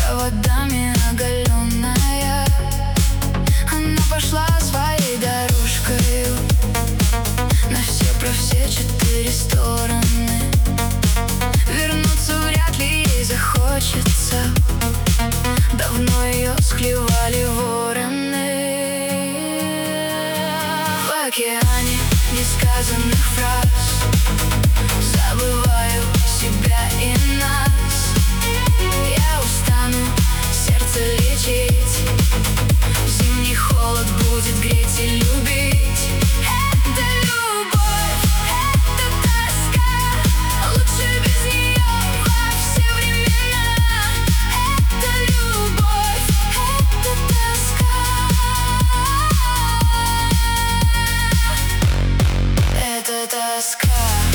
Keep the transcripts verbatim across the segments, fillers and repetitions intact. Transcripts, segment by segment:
проводами оголенная. Она пошла своей дорожкой на все про все четыре стороны. Вернуться вряд ли ей захочется. Давно ее склевали вороны. В океане несказанных фраз забываю себя и нас. Я устану сердце лечить. Зимний холод будет греть и любить. Это любовь, это тоска. Лучше без нее во все времена. Это любовь, это тоска. Это тоска.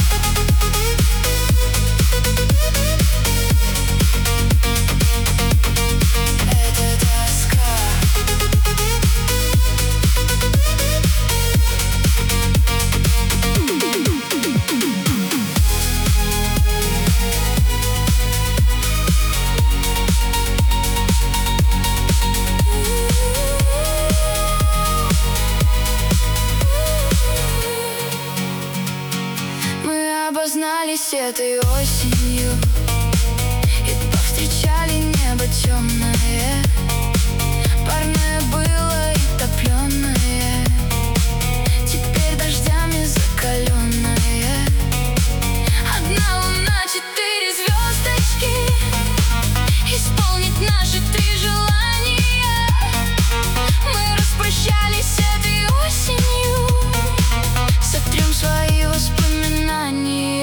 Обознались этой осенью и повстречали небо темное. Парное было и топленое, теперь дождями закаленное. Одна луна, четыре звездочки, исполнить наши три желания. Мы распрощались с этой осенью, сотрем свои воспоминания.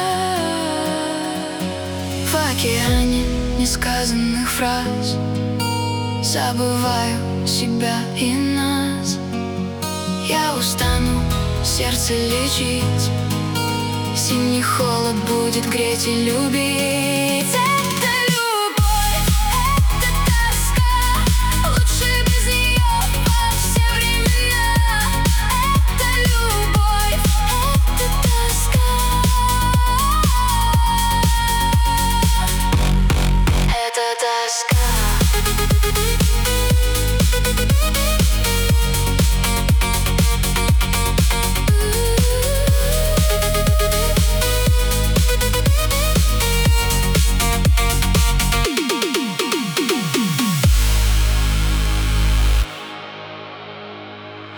В океане несказанных фраз забываю себя и нас. Я устану сердце лечить. Зимний холод будет греть и любить.